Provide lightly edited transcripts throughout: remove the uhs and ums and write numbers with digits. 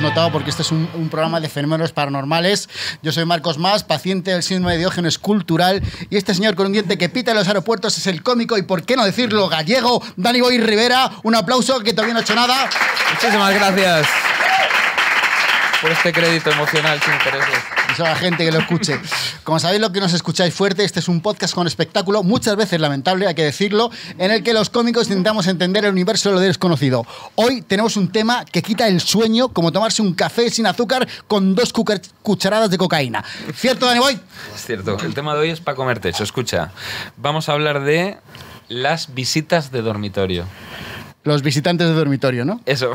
notado porque este es un programa de fenómenos paranormales. Yo soy Marcos Mas, paciente del síndrome de Diógenes cultural, y este señor con un diente que pita en los aeropuertos es el cómico y, por qué no decirlo, gallego, Dani Boy Rivera. Un aplauso, que todavía no ha hecho nada. Muchísimas gracias por este crédito emocional sin intereses. Y a la gente que lo escuche. Como sabéis, lo que nos escucháis fuerte, este es un podcast con espectáculo, muchas veces lamentable, hay que decirlo, en el que los cómicos intentamos entender el universo de lo desconocido. Hoy tenemos un tema que quita el sueño, como tomarse un café sin azúcar con 2 cucharadas de cocaína. ¿Cierto, Dani Boy? Es cierto. El tema de hoy es para comer techo. Escucha, vamos a hablar de las visitas de dormitorio. Los visitantes de dormitorio, ¿no? Eso.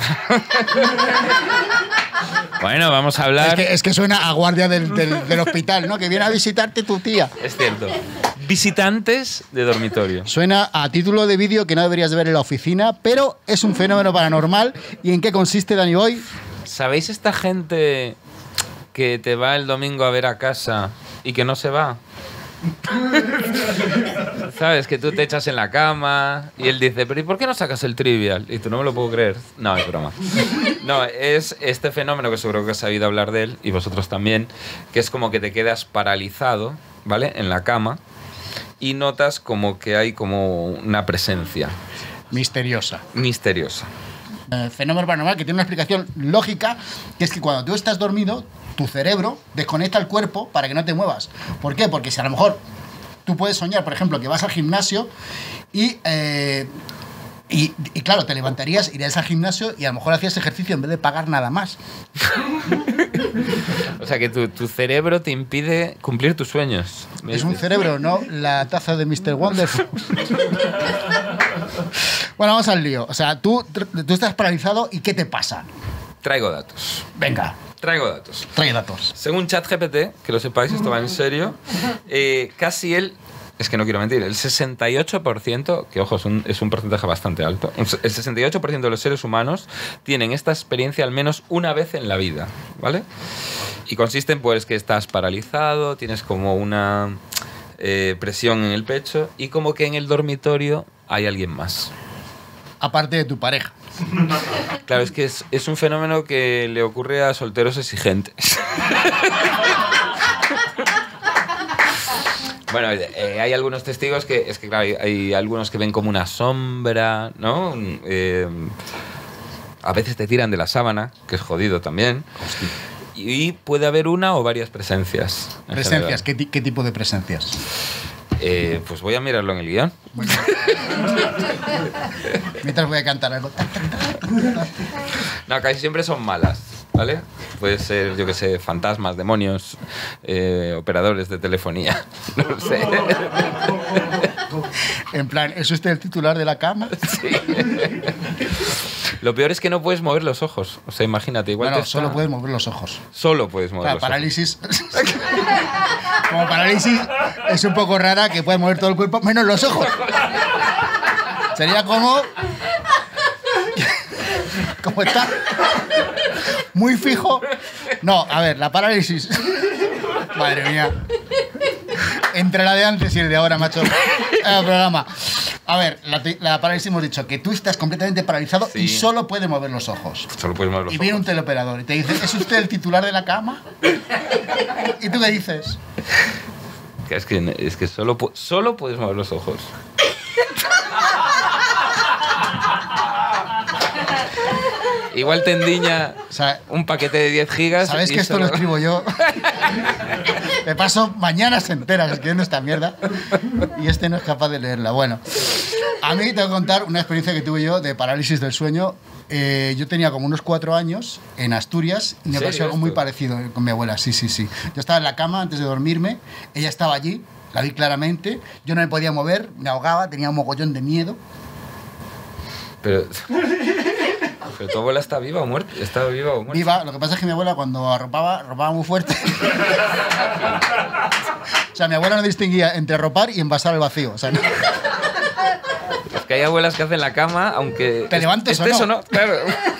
Bueno, vamos a hablar... Es que suena a guardia del hospital, ¿no? Que viene a visitarte tu tía. Es cierto. Visitantes de dormitorio. Suena a título de vídeo que no deberías de ver en la oficina, pero es un fenómeno paranormal. ¿Y en qué consiste, Dani Boy? ¿Sabéis esta gente que te va el domingo a ver a casa y que no se va? ¿Sabes? Que tú te echas en la cama y él dice, pero ¿y por qué no sacas el trivial? Y tú, no me lo puedo creer. No, es broma. No, es este fenómeno que seguro que has sabido hablar de él, y vosotros también, que es como que te quedas paralizado, ¿vale? En la cama, y notas como que hay como una presencia. Misteriosa. Misteriosa. Fenómeno paranormal que tiene una explicación lógica, que es que cuando tú estás dormido, tu cerebro desconecta el cuerpo para que no te muevas. ¿Por qué? Porque si a lo mejor tú puedes soñar, por ejemplo, que vas al gimnasio y claro, te levantarías, irías al gimnasio y a lo mejor hacías ejercicio en vez de pagar nada más. O sea, que tu cerebro te impide cumplir tus sueños. Es un cerebro, no la taza de Mr. Wonderful. Bueno, vamos al lío. O sea, tú estás paralizado y ¿qué te pasa? Traigo datos. Venga. Traigo datos. Trae datos. Según ChatGPT, que lo sepáis, esto va en serio, casi es que no quiero mentir, el 68%, que ojo, es un porcentaje bastante alto, el 68% de los seres humanos tienen esta experiencia al menos una vez en la vida, ¿vale? Y consiste en, pues, que estás paralizado, tienes como una presión en el pecho y como que en el dormitorio hay alguien más. Aparte de tu pareja. Claro, es que es un fenómeno que le ocurre a solteros exigentes. Bueno, hay algunos testigos que... Es que, claro, hay algunos que ven como una sombra, ¿no? A veces te tiran de la sábana, que es jodido también. Hostia. Y puede haber una o varias presencias. ¿Presencias? ¿Qué tipo de presencias? Pues voy a mirarlo en el guión. Bueno. Mientras voy a cantar algo. No, casi siempre son malas, ¿vale? Puede ser, yo qué sé, fantasmas, demonios, operadores de telefonía. No lo sé. En plan, ¿es usted el titular de la cama? Sí. Lo peor es que no puedes mover los ojos. O sea, imagínate, igual no, solo puedes mover los ojos. Solo puedes mover los parálisis. Ojos. Como parálisis es un poco rara, que puedes mover todo el cuerpo menos los ojos. Sería como... ¿Cómo está? Muy fijo. No, a ver, la parálisis... Madre mía. Entre la de antes y el de ahora, macho. El programa. A ver, la parálisis hemos dicho que tú estás completamente paralizado, sí, y solo puedes mover los ojos. Solo puedes mover los ojos. Y viene un teleoperador y te dice, ¿es usted el titular de la cama? ¿Y tú qué dices? Es que solo puedes mover los ojos. Igual te endiña, o sea, un paquete de 10 gigas. ¿Sabes que esto lo escribo yo? Me paso mañanas enteras escribiendo esta mierda y este no es capaz de leerla. Bueno, a mí te voy a contar una experiencia que tuve yo de parálisis del sueño. Yo tenía como unos 4 años en Asturias y me pasó algo muy parecido con mi abuela. Sí. Yo estaba en la cama antes de dormirme, ella estaba allí, la vi claramente, yo no me podía mover, me ahogaba, tenía un mogollón de miedo. Pero tu abuela está viva o muerta. ¿Está viva o muerta? Viva. Lo que pasa es que mi abuela, cuando arropaba muy fuerte. O sea, mi abuela no distinguía entre arropar y envasar el vacío. O sea, no. Es que hay abuelas que hacen la cama, aunque te levantes o no. Claro.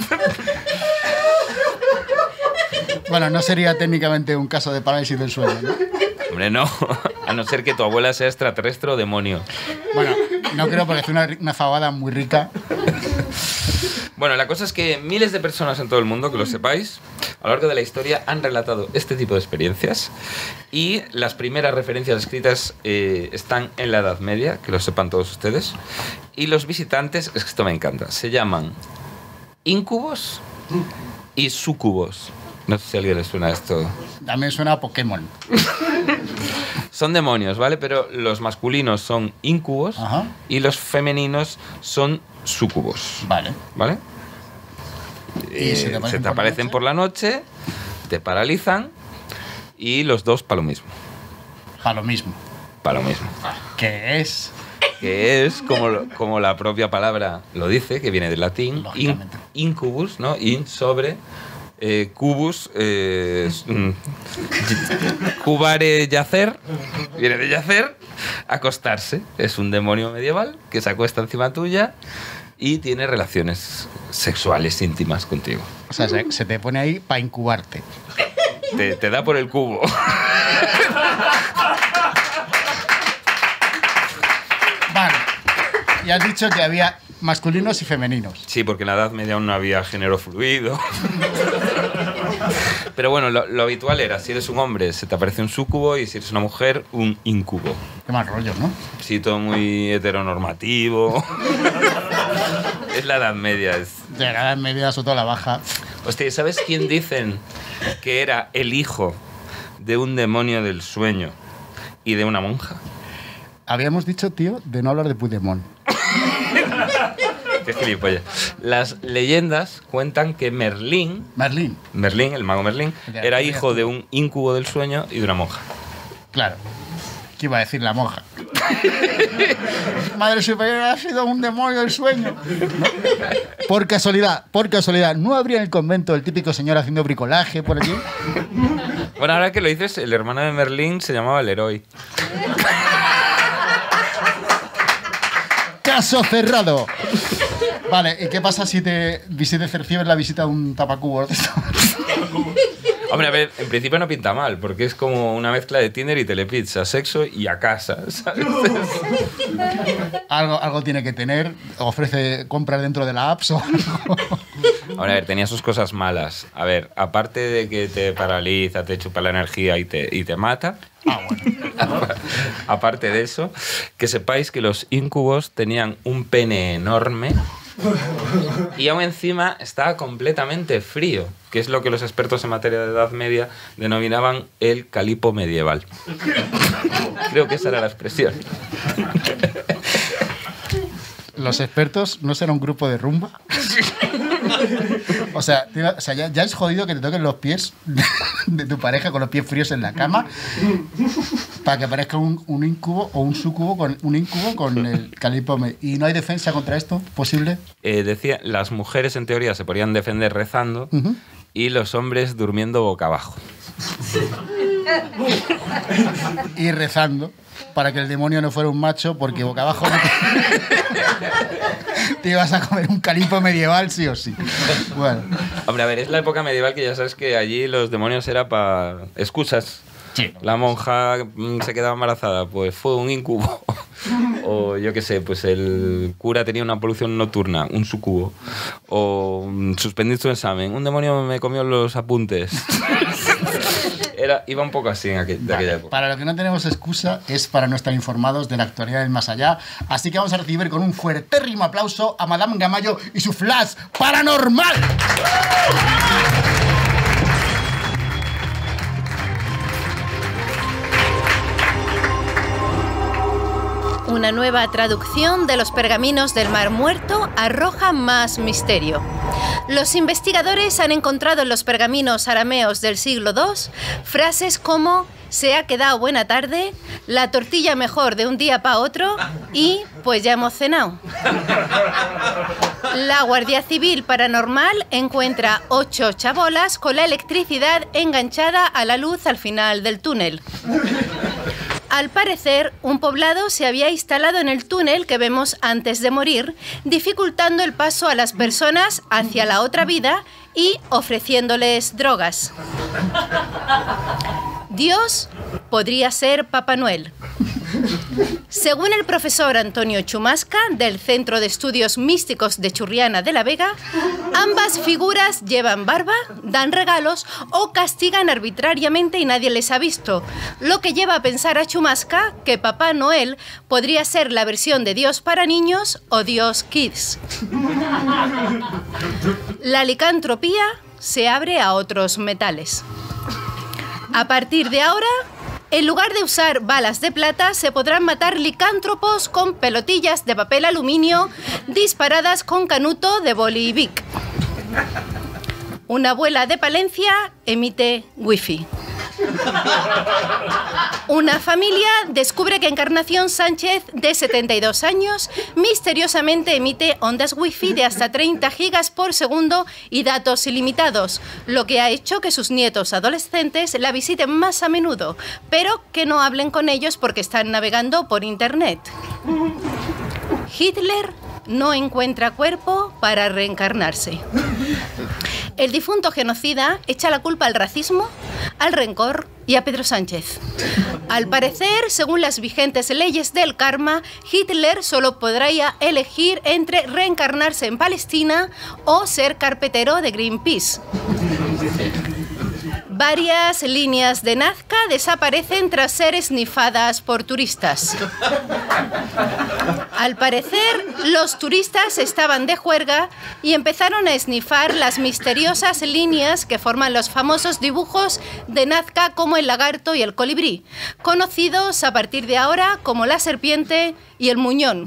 Bueno, no sería técnicamente un caso de parálisis del sueño, ¿no? Hombre, no. A no ser que tu abuela sea extraterrestre o demonio. Bueno, no creo, porque hace una fabada muy rica. Bueno, la cosa es que miles de personas en todo el mundo, que lo sepáis, a lo largo de la historia han relatado este tipo de experiencias y las primeras referencias escritas están en la Edad Media, que lo sepan todos ustedes, y los visitantes, es que esto me encanta, se llaman íncubos y súcubos. No sé si a alguien le suena esto. A mí me suena a Pokémon. Son demonios, ¿vale? Pero los masculinos son íncubos. Ajá. Y los femeninos son súcubos. Vale. ¿Vale? ¿Y se te aparecen por la noche, te paralizan y los dos para lo mismo. Para lo mismo. Para lo mismo. ¿Qué es? Que es como la propia palabra lo dice, que viene del latín, Lógicamente. incubus, ¿no? In sobre cubus, cubare, yacer, viene de yacer, acostarse. Es un demonio medieval que se acuesta encima tuya y tiene relaciones sexuales íntimas contigo. O sea, se te pone ahí para incubarte. Te da por el cubo. Vale. Y has dicho que había masculinos y femeninos. Sí, porque en la Edad Media aún no había género fluido. Pero bueno, lo habitual era, si eres un hombre, se te aparece un súcubo, y si eres una mujer, un íncubo. Qué mal rollo, ¿no? Sí, todo muy heteronormativo. Es la Edad Media. De la edad media, sobre todo la baja. Hostia, ¿sabes quién dicen que era el hijo de un demonio del sueño y de una monja? Habíamos dicho, tío, de no hablar de Puigdemont. Qué gilipollas. Las leyendas cuentan que Merlín, el mago Merlín, era hijo de un íncubo del sueño y de una monja. Claro. ¿Qué iba a decir la monja? Madre superior, ha sido un demonio del sueño. ¿No? Por casualidad, ¿no habría en el convento el típico señor haciendo bricolaje por allí? Bueno, ahora que lo dices, el hermano de Merlín se llamaba Leroy. ¡Caso cerrado! Vale, ¿y qué pasa si te recibes la visita de un tapacubos de esto? Hombre, a ver, en principio no pinta mal, porque es como una mezcla de Tinder y Telepizza, sexo y a casa, ¿sabes? Algo tiene que tener, ofrece compras dentro de la app o algo. Ahora, a ver, tenía sus cosas malas. A ver, aparte de que te paraliza, te chupa la energía y te mata. Ah, bueno. Aparte de eso, que sepáis que los íncubos tenían un pene enorme y aún encima estaba completamente frío, que es lo que los expertos en materia de Edad Media denominaban el calipo medieval. Creo que esa era la expresión. ¿Los expertos no será un grupo de rumba? O sea, ya es jodido que te toquen los pies de tu pareja con los pies fríos en la cama para que parezca un incubo o un súcubo con un incubo con el calipo. ¿Y no hay defensa contra esto posible? Decía, las mujeres en teoría se podían defender rezando y los hombres durmiendo boca abajo. Y rezando para que el demonio no fuera un macho, porque boca abajo te ibas a comer un calipo medieval sí o sí. Bueno. Hombre, a ver, es la época medieval que ya sabes que allí los demonios era para excusas. Sí. La monja se quedaba embarazada, pues fue un incubo. O yo qué sé, pues el cura tenía una polución nocturna, un sucubo. O suspendí su examen, un demonio me comió los apuntes. Iba un poco así de aquella época. Para lo que no tenemos excusa es para no estar informados de la actualidad del más allá. Así que vamos a recibir con un fuertérrimo aplauso a Madame Gamayo y su flash paranormal. Una nueva traducción de los pergaminos del Mar Muerto arroja más misterio. Los investigadores han encontrado en los pergaminos arameos del siglo II frases como «se ha quedado buena tarde», «la tortilla mejor de un día para otro» y «pues ya hemos cenado». La Guardia Civil Paranormal encuentra 8 chabolas con la electricidad enganchada a la luz al final del túnel. Al parecer, un poblado se había instalado en el túnel que vemos antes de morir, dificultando el paso a las personas hacia la otra vida y ofreciéndoles drogas. Dios podría ser Papá Noel. Según el profesor Antonio Chumasca, del Centro de Estudios Místicos de Churriana de la Vega, ambas figuras llevan barba, dan regalos o castigan arbitrariamente y nadie les ha visto, lo que lleva a pensar a Chumasca que Papá Noel podría ser la versión de Dios para niños o Dios Kids. La licantropía se abre a otros metales. A partir de ahora, en lugar de usar balas de plata, se podrán matar licántropos con pelotillas de papel aluminio disparadas con canuto de boli Bic. Una abuela de Palencia emite wifi. Una familia descubre que Encarnación Sánchez, de 72 años, misteriosamente emite ondas wifi de hasta 30 gigas por segundo y datos ilimitados, lo que ha hecho que sus nietos adolescentes la visiten más a menudo, pero que no hablen con ellos porque están navegando por internet. Hitler no encuentra cuerpo para reencarnarse. El difunto genocida echa la culpa al racismo, al rencor y a Pedro Sánchez. Al parecer, según las vigentes leyes del karma, Hitler solo podría elegir entre reencarnarse en Palestina o ser carpetero de Greenpeace. Varias líneas de Nazca desaparecen tras ser esnifadas por turistas. Al parecer, los turistas estaban de juerga y empezaron a esnifar las misteriosas líneas que forman los famosos dibujos de Nazca como el lagarto y el colibrí, conocidos a partir de ahora como la serpiente y el muñón.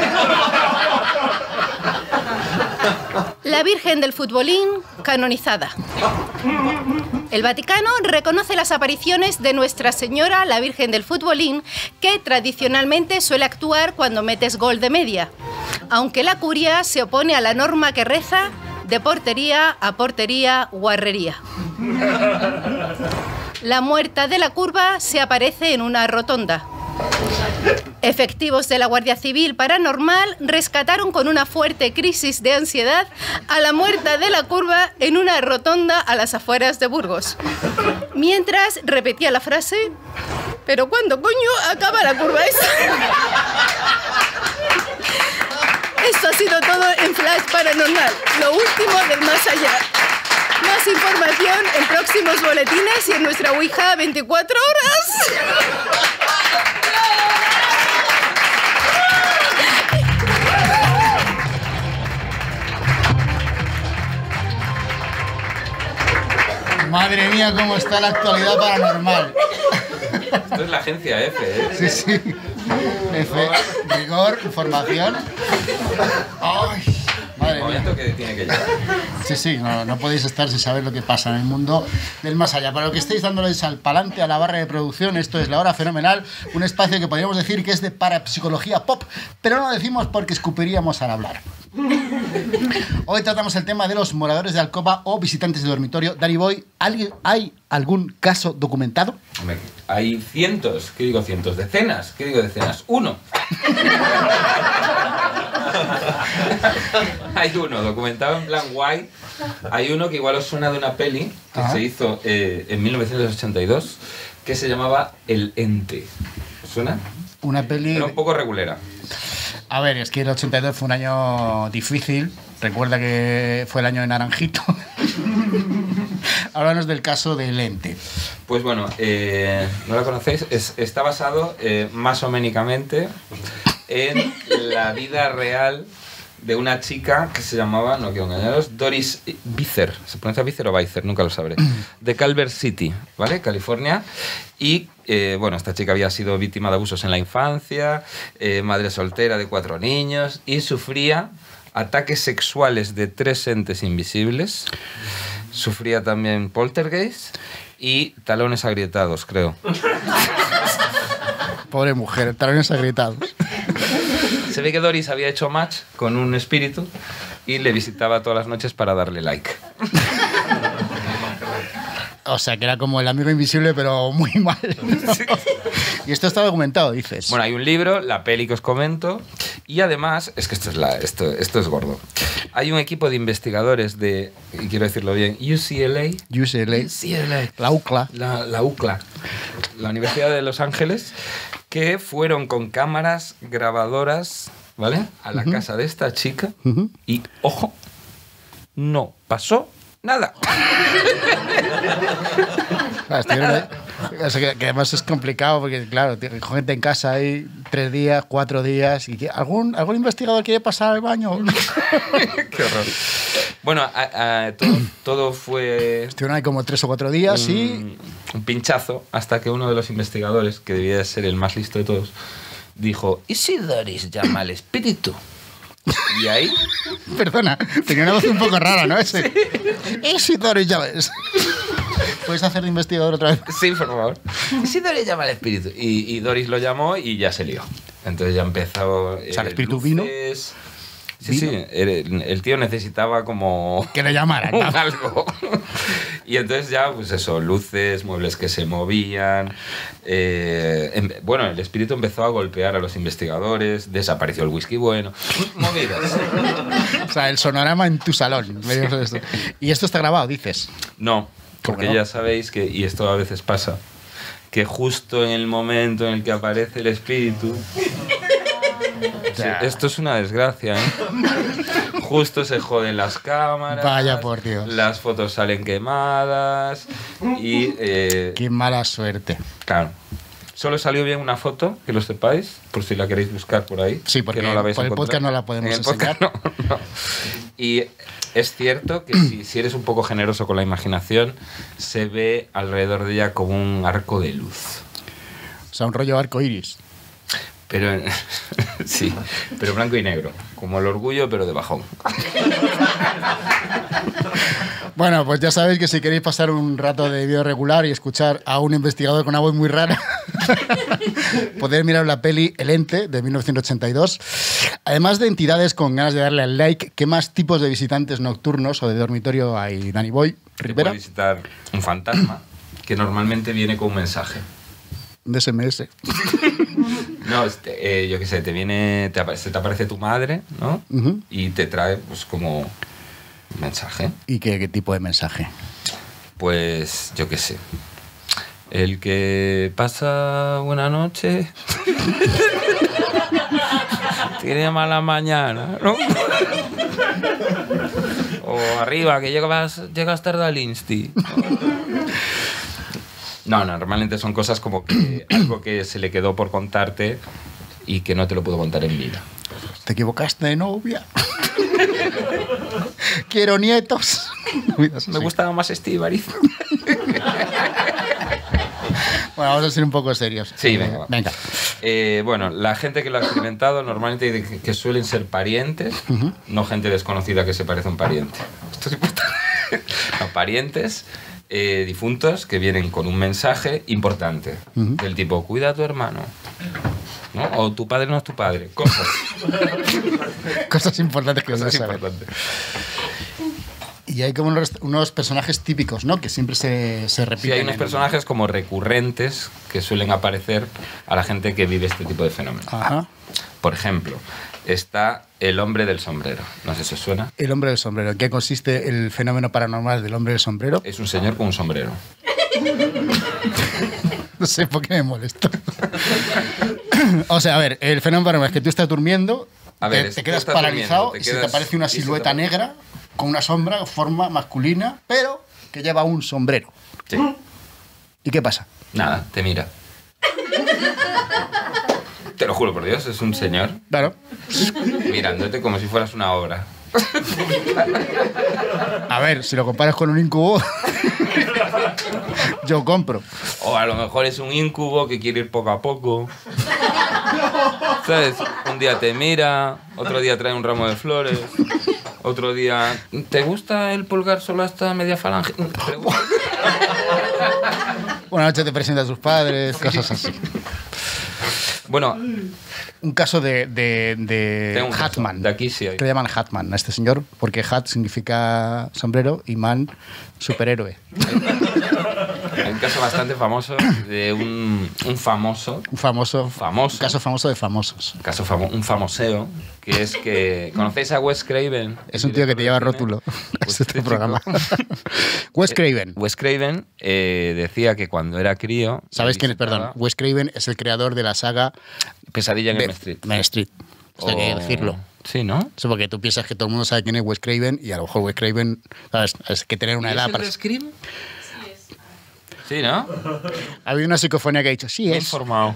La Virgen del Futbolín, canonizada. El Vaticano reconoce las apariciones de Nuestra Señora, la Virgen del Futbolín, que tradicionalmente suele actuar cuando metes gol de media, aunque la curia se opone a la norma que reza de portería a portería, guarrería. La muerta de la curva se aparece en una rotonda. Efectivos de la Guardia Civil Paranormal rescataron con una fuerte crisis de ansiedad a la muerta de la curva en una rotonda a las afueras de Burgos. Mientras repetía la frase: ¿pero cuándo coño acaba la curva esa? Esto ha sido todo en Flash Paranormal, lo último del más allá. Más información en próximos boletines y en nuestra Ouija 24 horas. Madre mía, cómo está la actualidad paranormal. Esto es la agencia F, ¿eh? Sí, sí. F, rigor, información. Ay, madre mía. Momento que tiene que llegar. Sí, sí, no podéis estar sin saber lo que pasa en el mundo del más allá. Para lo que estáis dándoles al palante a la barra de producción, esto es La Hora Fenomenal, un espacio que podríamos decir que es de parapsicología pop, pero no lo decimos porque escupiríamos al hablar. Hoy tratamos el tema de los moradores de alcoba o visitantes de dormitorio. Danny Boy, ¿hay algún caso documentado? Hombre, hay cientos, ¿qué digo cientos? Decenas, ¿qué digo decenas? Uno. Hay uno documentado en plan guay. Hay uno que igual os suena de una peli que se hizo en 1982 que se llamaba El Ente. ¿Os suena? Una peli... Era un poco regulera. A ver, es que el 82 fue un año difícil. Recuerda que fue el año de Naranjito. Háblanos del caso del Ente. Pues bueno, ¿no la conocéis? Está basado más o menos en la vida real de una chica que se llamaba, no quiero engañaros, Doris Bizer. ¿Se pronuncia Bizer o Bizer? Nunca lo sabré. De Culver City, ¿vale? California. Y, bueno, esta chica había sido víctima de abusos en la infancia, madre soltera de 4 niños y sufría ataques sexuales de 3 entes invisibles. Sufría también poltergeist y talones agrietados, creo. Pobre mujer, talones agrietados. Se ve que Doris había hecho match con un espíritu y le visitaba todas las noches para darle like. O sea, que era como el amigo invisible, pero muy mal. ¿No? Sí. Y esto está documentado, dices. Bueno, hay un libro, la peli que os comento, y además, es que esto es gordo. Hay un equipo de investigadores de, y quiero decirlo bien, UCLA. La UCLA. La UCLA, la Universidad de Los Ángeles, que fueron con cámaras grabadoras, ¿vale?, a la casa de esta chica y, ojo, no pasó nada. O sea, que además es complicado porque, claro, tiene gente en casa ahí 3 días, 4 días. Y ¿algún investigador quiere pasar al baño? Qué horror. Bueno, todo fue Estuvieron ahí como 3 o 4 días y... un pinchazo hasta que uno de los investigadores, que debía de ser el más listo de todos, dijo: ¿y si Doris llama al espíritu? Y ahí... Perdona, tenía una voz un poco rara, ¿no? Ese. ¿Y si Doris ya ves? ¿Puedes hacer de investigador otra vez? Sí, por favor. ¿Y si Doris llama al espíritu? Y Doris lo llamó y ya se lió. Entonces ya empezó... O sea, el espíritu vino. Sí, sí, el tío necesitaba como... Que le llamaran, ¿no? algo. Y entonces ya, pues eso, luces, muebles que se movían. Bueno, el espíritu empezó a golpear a los investigadores, desapareció el whisky bueno. Movidas. O sea, el sonorama en tu salón. Y esto está grabado, dices. No, porque no? ya sabéis que, y esto a veces pasa, que justo en el momento en el que aparece el espíritu... Sí, esto es una desgracia, ¿eh? Justo se joden las cámaras. Vaya por Dios. Las fotos salen quemadas y... Qué mala suerte. Claro. Solo salió bien una foto, que lo sepáis, por si la queréis buscar por ahí. Sí, porque que no la vais por a el encontrar. podcast no la podemos En el enseñar. podcast no. Y es cierto que si eres un poco generoso con la imaginación, se ve alrededor de ella como un arco de luz. O sea, un rollo arco iris. Pero sí, pero blanco y negro, como el orgullo, pero de bajón. Bueno, pues ya sabéis que si queréis pasar un rato de vídeo regular y escuchar a un investigador con una voz muy rara, podéis mirar la peli El Ente, de 1982. Además de entidades con ganas de darle al like, ¿qué más tipos de visitantes nocturnos o de dormitorio hay, Dani Boy? Te Rivera, puede visitar un fantasma que normalmente viene con un mensaje. de SMS. No, yo qué sé, se te aparece tu madre, ¿no? Ujú. Y te trae, pues, como un mensaje. ¿Y qué tipo de mensaje? Pues, yo qué sé. El que pasa buena noche tiene mala mañana, ¿no? O arriba, que llegas tarde al Insti. No, normalmente son cosas como que algo que se le quedó por contarte y que no te lo puedo contar en vida. ¿Te equivocaste de novia? Quiero nietos. Me gustaba más Estíbaliz. Bueno, vamos a ser un poco serios. Sí, venga, va. Venga. Bueno, la gente que lo ha experimentado normalmente dice que suelen ser parientes, no gente desconocida que se parece a un pariente. Esto es importante. No, parientes difuntos que vienen con un mensaje importante, del tipo, cuida a tu hermano, ¿no? O tu padre no es tu padre. Cosas. Cosas importantes que Cosas uno sabe. importantes. Y hay como unos personajes típicos, ¿no? Que siempre se repiten. Sí, hay unos personajes como recurrentes que suelen aparecer a la gente que vive este tipo de fenómenos. Ajá. Por ejemplo, está el hombre del sombrero. No sé si os suena. El hombre del sombrero. ¿En qué consiste el fenómeno paranormal del hombre del sombrero? Es un señor con un sombrero. No sé por qué me molesto. O sea, a ver, el fenómeno paranormal es que tú estás durmiendo, A ver, te tú quedas estás paralizado durmiendo, te y se te quedas- aparece una y se te silueta aparece- negra con una sombra, forma masculina, pero que lleva un sombrero. Sí. ¿Y qué pasa? Nada, te mira. Te lo juro por Dios, es un señor Claro. mirándote como si fueras una obra. A ver, si lo comparas con un incubo, yo compro. O a lo mejor es un incubo que quiere ir poco a poco. ¿Sabes? Un día te mira, otro día trae un ramo de flores, otro día... ¿Te gusta el pulgar solo hasta media falange? Una noche te presenta a tus padres, cosas así. Bueno, un caso de Tengo un caso. Hatman. De aquí sí hay. Que le llaman Hatman a este señor, porque Hat significa sombrero y man, superhéroe. Hay un caso bastante famoso de un famoso. Un famoso. Famoso. Un caso famoso de famosos. Un famoseo, que es que... ¿Conocéis a Wes Craven? Es un tío que te lleva rótulo. Pues Es este este programa. Wes Craven. Wes Craven decía que cuando era crío... ¿Sabes quién es? Perdón. Wes Craven es el creador de la saga Pesadilla en de Elm Street. Main Street. Esto hay que decirlo. Sí, ¿no? Eso porque tú piensas que todo el mundo sabe quién es Wes Craven y a lo mejor Wes Craven, ¿sabes? Es que tener una ¿Y es edad el para... de Scream? Sí, ¿no? Ha habido una psicofonía que ha dicho, sí Me he es. informado.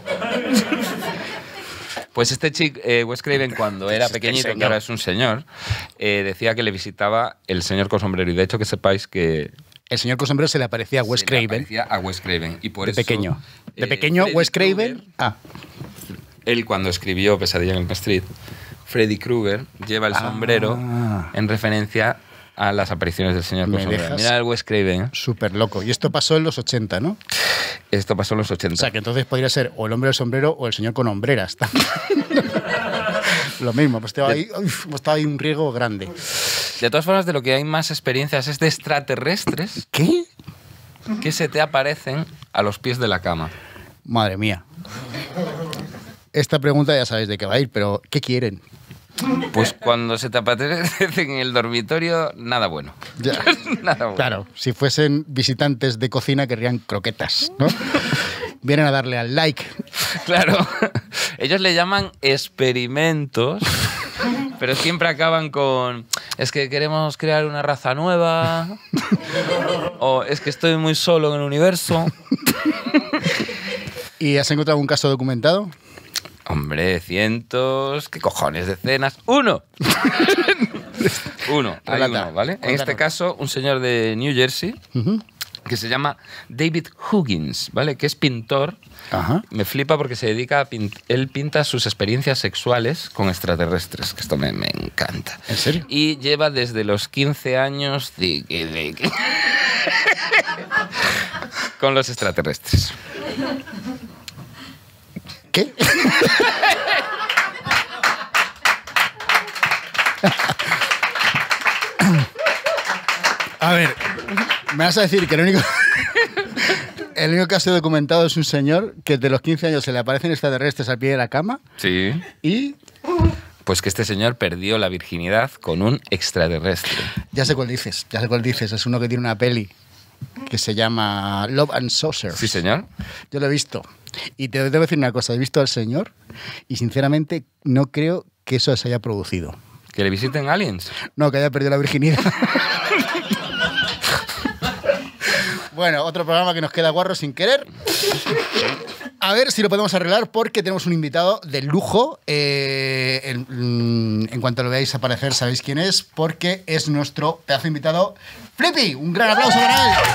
Pues este chico, Wes Craven, cuando era pequeñito, que ahora es un señor, decía que le visitaba el señor con sombrero. Y de hecho que sepáis que... El señor con sombrero se le aparecía a Wes se le Craven aparecía a Wes Craven. Y por de eso, pequeño. De pequeño, Freddy Wes Craven... Krueger, Ah, él cuando escribió Pesadilla en Elm Street, Freddy Krueger lleva el sombrero en referencia a las apariciones del señor con Me sombrero. dejas- Mira el Wes Craven, ¿eh? súper loco. Y esto pasó en los 80, ¿no? Esto pasó en los 80. O sea, que entonces podría ser o el hombre del sombrero o el señor con hombreras. Lo mismo, pues estaba ahí un riesgo grande. De todas formas, de lo que hay más experiencias es de extraterrestres ¿Qué? que se te aparecen a los pies de la cama. Madre mía. Esta pregunta ya sabéis de qué va a ir, pero ¿qué quieren? Pues cuando se te aparecen en el dormitorio, nada bueno. Ya. Nada bueno. Claro, si fuesen visitantes de cocina querrían croquetas, ¿no? Vienen a darle al like. Claro. Ellos le llaman experimentos, pero siempre acaban con... Es que queremos crear una raza nueva. O es que estoy muy solo en el universo. ¿Y has encontrado algún caso documentado? Hombre, cientos... ¿Qué cojones? Decenas. ¡Uno! Uno. Hay Relata, uno, ¿vale? En cuéntanos. este caso, un señor de New Jersey Ujú. que se llama David Huggins, ¿vale? Que es pintor. Ajá. Me flipa porque se dedica a él pinta sus experiencias sexuales con extraterrestres, que esto me encanta. ¿En serio? Y lleva desde los 15 años con los extraterrestres. ¿Qué? A ver, me vas a decir que el único caso documentado es un señor que de los 15 años se le aparecen extraterrestres al pie de la cama Sí. y Pues que este señor perdió la virginidad con un extraterrestre. ya sé cuál dices, es uno que tiene una peli que se llama Love and Saucer. Sí, señor. Yo lo he visto. Y te debo decir una cosa, he visto al señor y sinceramente no creo que eso se haya producido. Que le visiten aliens. No, que haya perdido la virginidad. Bueno, otro programa que nos queda guarro sin querer. A ver si lo podemos arreglar porque tenemos un invitado de lujo. En cuanto lo veáis aparecer sabéis quién es porque es nuestro pedazo de invitado Flippy. Un gran aplauso para él.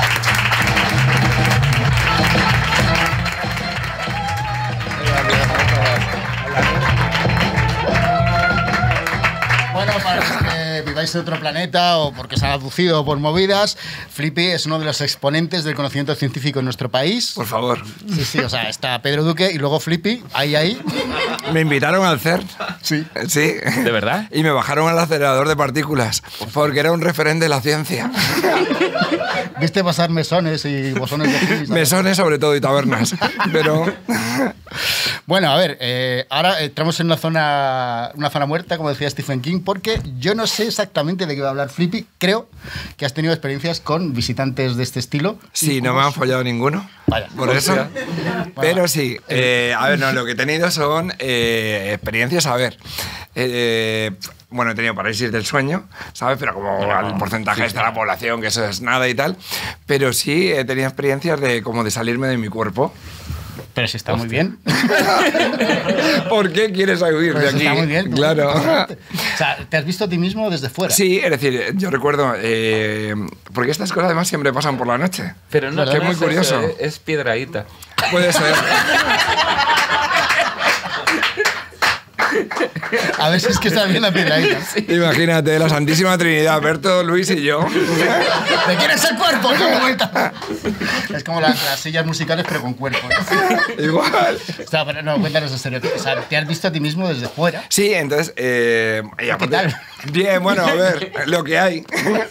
Bueno, para los que viváis en otro planeta o porque se han aducido por movidas, Flippy es uno de los exponentes del conocimiento científico en nuestro país. Por favor. Sí, sí, o sea, está Pedro Duque y luego Flippy, ahí. Me invitaron al CERN. Sí. Sí. ¿De verdad? Y me bajaron al acelerador de partículas porque era un referente de la ciencia. Viste pasar mesones y bosones de Higgs, ¿sabes? Mesones sobre todo y tabernas. Pero Bueno, a ver, ahora entramos en una zona muerta, como decía Stephen King, porque yo no sé exactamente de qué va a hablar Flippy. Creo que has tenido experiencias con visitantes de este estilo. sí, no me han follado ninguno. Vaya. Por eso. Pero sí. A ver, no, lo que he tenido son experiencias, a ver. Bueno, he tenido parálisis del sueño, ¿sabes? Pero como al porcentaje de la población, que eso es nada y tal. Pero sí he tenido experiencias de como de salirme de mi cuerpo. Pero si está muy bien. ¿Por qué quieres huir de Pero aquí? está muy bien. Claro. O sea, ¿te has visto a ti mismo desde fuera? Sí, es decir, yo recuerdo, porque estas cosas además siempre pasan por la noche. Pero no, Que es muy es curioso. eso, es piedraíta. Puede ser. A ver si es que está bien la piedradita. Imagínate, la Santísima Trinidad, Berto, Luis y yo. ¿Te quieres el cuerpo? ¡Dale vuelta! Es como las sillas musicales, pero con cuerpo, ¿no? Igual. O sea, pero no, cuéntanos estereotipos. O sea, te has visto a ti mismo desde fuera. Sí, entonces... y aparte- tal? Bien, bueno, a ver, lo que hay.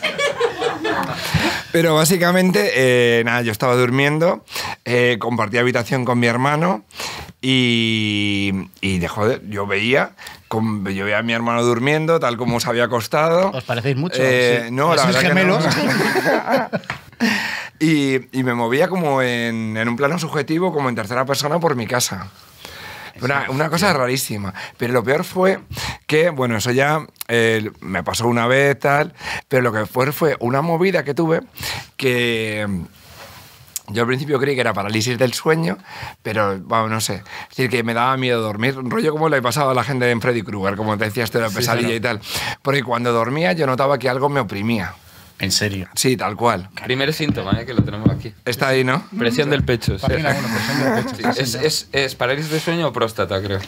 Pero básicamente, nada, yo estaba durmiendo, compartí habitación con mi hermano y joder, yo veía a mi hermano durmiendo, tal como se había acostado. ¿Os parecéis mucho? Sí. No, la ¿Sois verdad gemelos? que no. Y me movía como en un plano subjetivo, como en tercera persona por mi casa. Una cosa rarísima. Pero lo peor fue que, bueno, eso ya me pasó una vez, tal, pero lo que fue una movida que tuve que... Yo al principio creí que era parálisis del sueño, pero, bueno, no sé. Es decir, que me daba miedo dormir. Un rollo como le he pasado a la gente en Freddy Krueger, como te decía, esto de la pesadilla claro. y tal. Porque cuando dormía yo notaba que algo me oprimía. ¿En serio? Sí, tal cual. Primer síntoma, que lo tenemos aquí. Está ahí, ¿no? Presión del pecho. Sí. Página 1, presión del pecho. Sí, es parálisis de sueño o próstata, creo.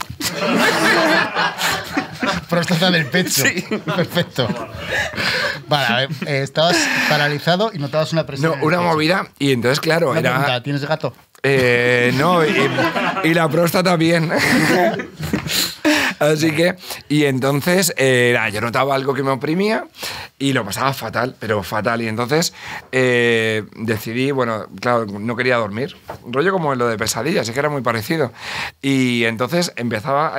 Próstata del pecho. Sí. Perfecto. Vale, a ver, estabas paralizado y notabas una presión. No, en el una pecho. movida, y entonces, claro, Una era... pregunta, ¿tienes gato? No, y la próstata bien. Así que, y entonces, yo notaba algo que me oprimía y lo pasaba fatal, pero fatal. Y entonces decidí, bueno, claro, no quería dormir. Un rollo como lo de pesadillas, es que era muy parecido. Y entonces empezaba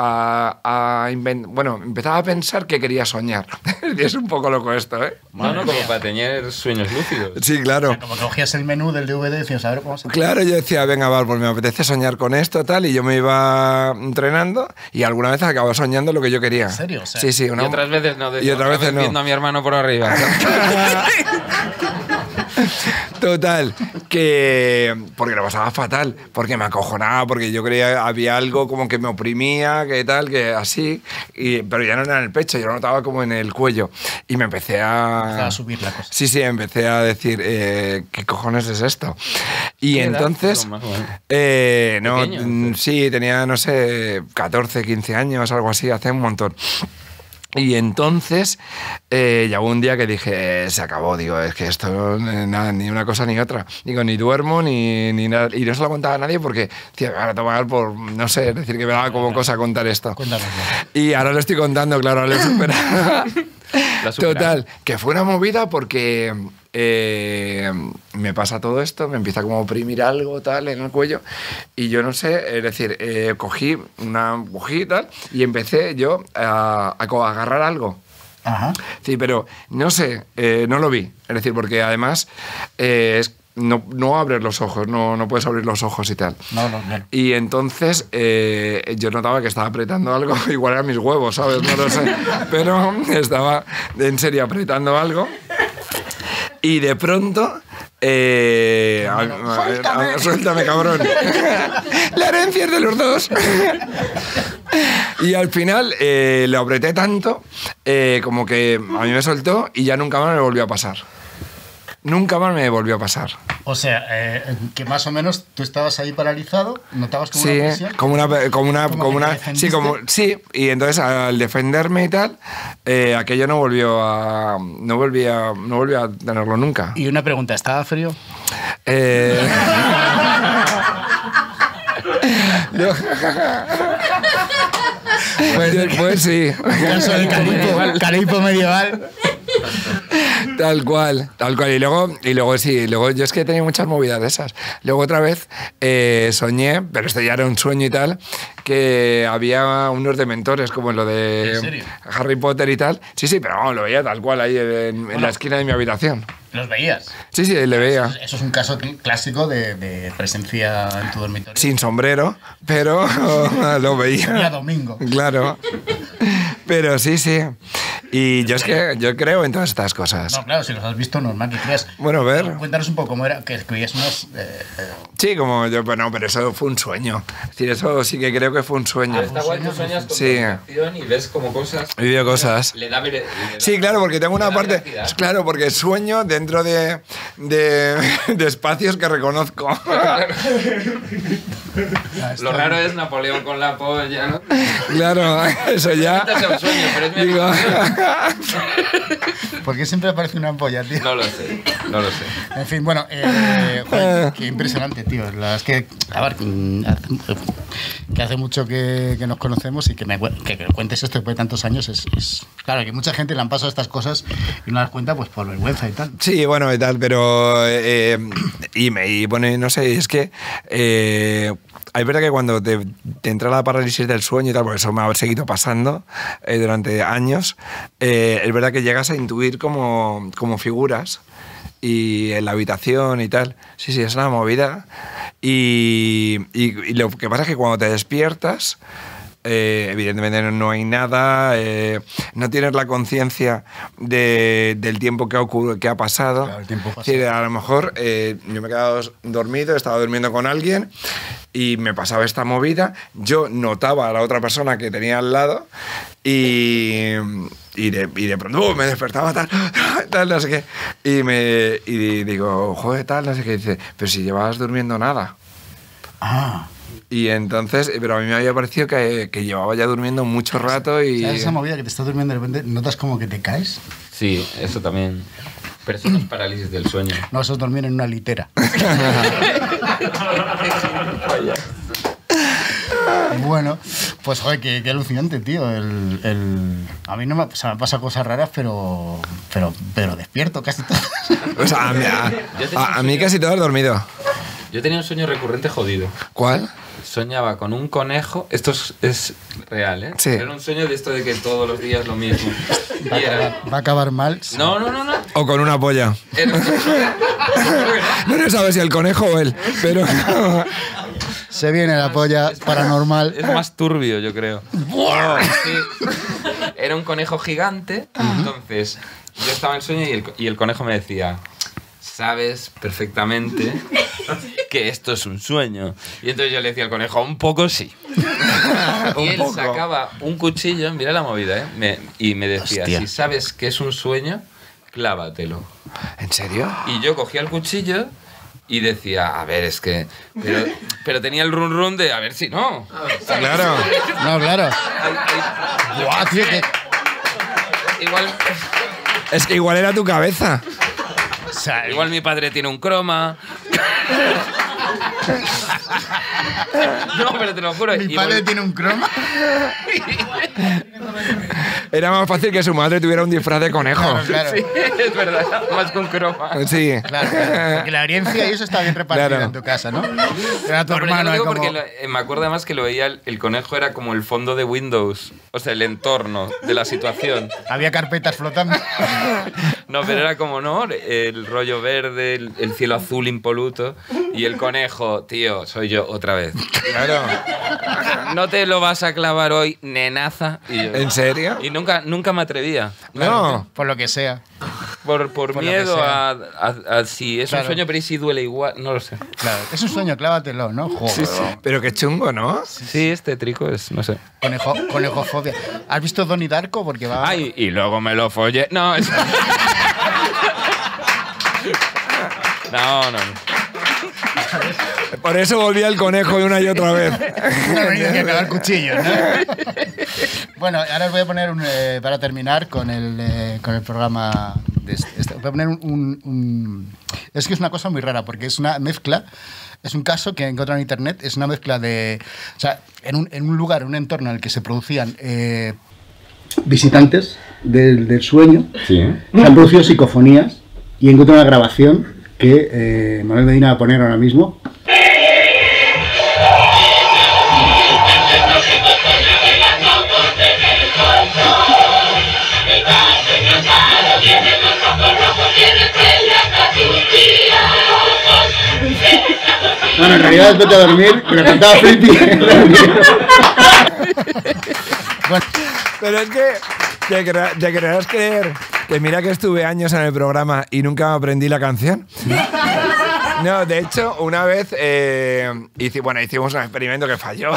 empezaba a pensar que quería soñar. Y es un poco loco esto, ¿eh? No, como para tener sueños lúcidos. Sí, claro. Como que cogías el menú del DVD y decías, a ver cómo se... Claro, yo decía, venga, Val, pues me apetece soñar con esto, tal, y yo me iba entrenando y alguna vez acababa soñando lo que yo quería. ¿En serio? O sea, sí, sí. Y otras veces no. Y otras veces no. Viendo a mi hermano por arriba. Total, que... Porque lo pasaba fatal, porque me acojonaba, porque yo creía que había algo como que me oprimía, que tal, que así, pero ya no era en el pecho, yo lo notaba como en el cuello. Y me empecé Empezaba a subir la cosa. Sí, sí, empecé a decir, ¿qué cojones es esto? Y ¿Qué edad? entonces... Más o menos. No, Pequeño. sí, tenía, no sé, 14, 15 años, algo así, hace un montón. Y entonces, ya hubo un día que dije, se acabó, digo, es que esto, nada, ni una cosa ni otra. Digo, ni duermo, ni nada. Y no se lo contaba a nadie porque, tío, ahora tomar por, no sé, decir que me daba como cosa contar esto. Cuéntanoslo. Y ahora lo estoy contando, claro, ahora lo he superado. La superaste. Total, que fue una movida porque me pasa todo esto, me empieza como a oprimir algo tal en el cuello y yo no sé, es decir, cogí y tal y empecé yo a agarrar algo. Ajá. Sí, pero no sé, no lo vi. Es decir, porque además no abres los ojos, no puedes abrir los ojos y tal. No, claro. Y entonces yo notaba que estaba apretando algo, igual eran mis huevos, ¿sabes? No lo sé. Pero estaba en serio apretando algo. Y de pronto... suéltame, cabrón. La herencia es de los dos. Y al final lo apreté tanto como que a mí me soltó y ya nunca más me volvió a pasar. Nunca más me volvió a pasar. O sea, que más o menos tú estabas ahí paralizado, notabas como Sí, una presión. sí, y entonces al defenderme y tal, aquello no volvió a tenerlo nunca. Y una pregunta, ¿estaba frío? No. Pues sí. Caso del calipo medieval. Tal cual. Y luego sí, luego yo es que he tenido muchas movidas de esas. Luego otra vez soñé, pero esto ya era un sueño y tal, que había unos dementores como en lo de ¿En serio? Harry Potter y tal. Sí, pero vamos, lo veía tal cual ahí en la esquina de mi habitación. ¿Los veías? Sí, le veía. Eso es un caso clásico de presencia en tu dormitorio. Sin sombrero, pero lo Día veía. domingo. Claro. Pero sí. Y yo es que yo creo en todas estas cosas. No, claro, si los has visto, normal que creas. Bueno, a ver. Cuéntanos un poco cómo era, que veías unas... Sí, como yo, pues no, pero eso fue un sueño. Es decir, eso sí que creo que fue un sueño. Está guay, tú sueñas con Sí. meditación y ves como cosas. He vivido cosas. Le da Sí, claro, porque tengo una le da parte... veracidad. Claro, porque sueño dentro de espacios que reconozco. Lo raro es Napoleón con la polla, ¿no? Claro, eso ya... Quítase un sueño, pero es mi Digo, habitación. ¿Por qué siempre aparece una ampolla, tío? No lo sé, no lo sé. En fin, bueno, joder, qué impresionante, tío. La verdad es que, a ver, que hace mucho que nos conocemos y que me cuentes esto después de tantos años es... Claro, que mucha gente le han pasado estas cosas y no las cuenta pues por vergüenza y tal. Sí, bueno, y tal, pero... y pone, no sé, es que... es verdad que cuando te entra la parálisis del sueño y tal, porque eso me ha seguido pasando durante años, es verdad que llegas a intuir como figuras y en la habitación y tal. Sí, sí, es una movida. Y lo que pasa es que cuando te despiertas, evidentemente no hay nada, no tienes la conciencia del tiempo que ha pasado. Claro, el tiempo pasa. Es decir, a lo mejor yo me he quedado dormido, estaba durmiendo con alguien y me pasaba esta movida, yo notaba a la otra persona que tenía al lado y de pronto me despertaba tal, no sé qué. Y digo, joder, tal, no sé qué. Dice, pero si llevabas durmiendo nada. Ah. Y entonces, pero a mí me había parecido que llevaba ya durmiendo mucho rato y... ¿Sabes esa movida que te estás durmiendo y de repente notas como que te caes? Sí, eso también. Pero eso no es parálisis del sueño. No, eso es dormir en una litera. Bueno, pues joder, qué alucinante, tío. A mí no me, o sea, me pasan cosas raras, pero despierto casi todo. O sea, a mí casi todo has dormido. Yo tenía un sueño recurrente jodido. ¿Cuál? Soñaba con un conejo. Esto es real, ¿eh? Sí. Era un sueño de esto de que todos los días lo mismo. Y era... Va a acabar mal. No. O con una polla. Era... No sabes si el conejo o él, pero... Se viene la polla paranormal. Es más turbio, yo creo. Sí. Era un conejo gigante. Entonces, yo estaba en sueño y el conejo me decía... Sabes perfectamente que esto es un sueño. Y entonces yo le decía al conejo, un poco sí. Y él sacaba un cuchillo, mira la movida, y me decía, hostia, si sabes que es un sueño, clávatelo. ¿En serio? Y yo cogía el cuchillo y decía, a ver, es que... Pero tenía el run run de, a ver si no. Claro. No, claro. Buah, tío, que... Igual... Es que igual era tu cabeza. O sea, Igual mi padre tiene un croma. No, pero te lo juro. mi padre tiene un croma. Era más fácil que su madre tuviera un disfraz de conejo. Claro, claro. Sí, es verdad, más con croma. Sí. Claro, porque la herencia y eso está bien repartida Claro. en tu casa, ¿no? Era tu No, pero yo hermano. lo digo como... porque me acuerdo además que lo veía, el conejo era como el fondo de Windows, o sea, el entorno de la situación. Había carpetas flotando. No, pero era como, ¿no? El rollo verde, el cielo azul impoluto y el conejo, tío, soy yo otra vez. Claro. No te lo vas a clavar hoy, nenaza. Y yo, ¿En serio? Y nunca me atrevía. No. Por lo que sea. Por Por lo miedo que a si es Claro. un sueño, pero ¿y si duele igual? No lo sé. Claro. Es un sueño, clávatelo, ¿no? Joder. Pero qué chungo, ¿no? Sí, este trico es, no sé. Conejofobia. ¿Has visto Donnie Darko? Porque va... Ay, y luego me lo follé. No, es... No. Por eso volvía el conejo una y otra vez. No ha venido que pegar cuchillos, ¿no? Bueno, ahora os voy a poner, para terminar con el programa... voy a poner Es que es una cosa muy rara, porque es una mezcla... Es un caso que he encontrado en internet, es una mezcla de... O sea, en un lugar, en un entorno en el que se producían... visitantes del sueño, Sí. se han producido psicofonías y he encontrado una grabación que Manuel Medina va a poner ahora mismo. Bueno, en realidad es vete a dormir, pero cantaba Flippy. Bueno, Pero es que te querrás creer que mira que estuve años en el programa y nunca me aprendí la canción. No, de hecho, una vez hicimos un experimento que falló.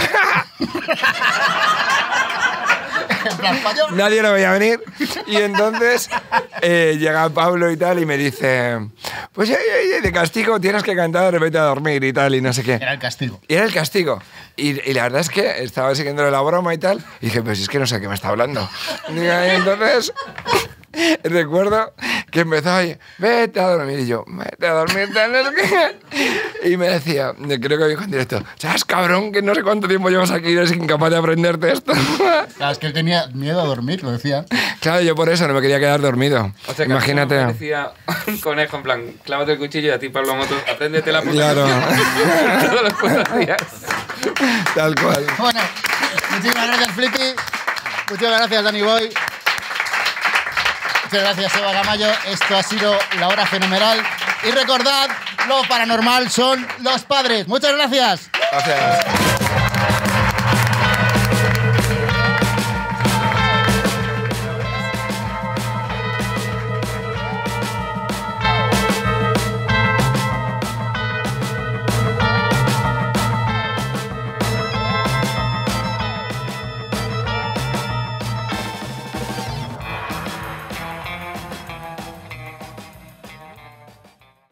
en plan, falló. Nadie lo veía venir. Y entonces llega Pablo y tal y me dice, pues de castigo tienes que cantar, vete a dormir y tal y no sé qué. Era el castigo. Y era el castigo. Y la verdad es que estaba siguiéndole la broma y tal. Y dije, pues es que no sé de qué me está hablando. Y entonces recuerdo que empezó ahí, vete a dormir. Y yo, vete a dormir, tal, no sé qué. Y me decía, creo que dijo en directo, ¿sabes, cabrón, que no sé cuánto tiempo llevas aquí y eres incapaz de aprenderte esto? Claro, es que él tenía miedo a dormir, lo decía. Claro, yo por eso no me quería quedar dormido. O sea, que Imagínate. me decía un conejo, en plan, clávate el cuchillo y a ti, Pablo Motos, apréndete la puta Claro. canción todos los putos días. Tal cual. Bueno, muchísimas gracias, Flippy. Muchas gracias, Danny Boy. Muchas gracias, Eva Gamayo. Esto ha sido La Hora Fenomenal. Y recordad, lo paranormal son los padres. Muchas gracias. Gracias.